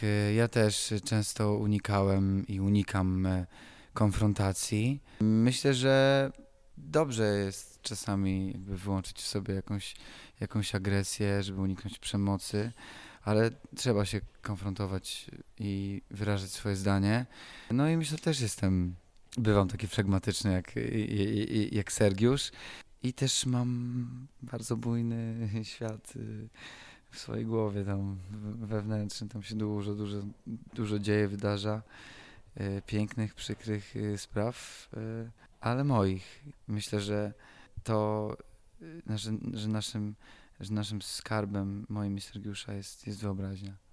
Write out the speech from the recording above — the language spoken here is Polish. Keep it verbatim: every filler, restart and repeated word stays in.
Y, Ja też często unikałem i unikam e, konfrontacji. Myślę, że dobrze jest czasami jakby wyłączyć w sobie jakąś, jakąś agresję, żeby uniknąć przemocy, ale trzeba się konfrontować i wyrażać swoje zdanie. No i myślę, też jestem, bywam taki flegmatyczny jak, i- i- i- jak Sergiusz i też mam bardzo bujny świat y, w swojej głowie tam w- wewnętrznym, tam się dużo, dużo, dużo dzieje, wydarza, y, pięknych, przykrych y, spraw, y, ale moich. Myślę, że to, y, że, że naszym, że naszym skarbem moim i Sergiusza jest, jest wyobraźnia.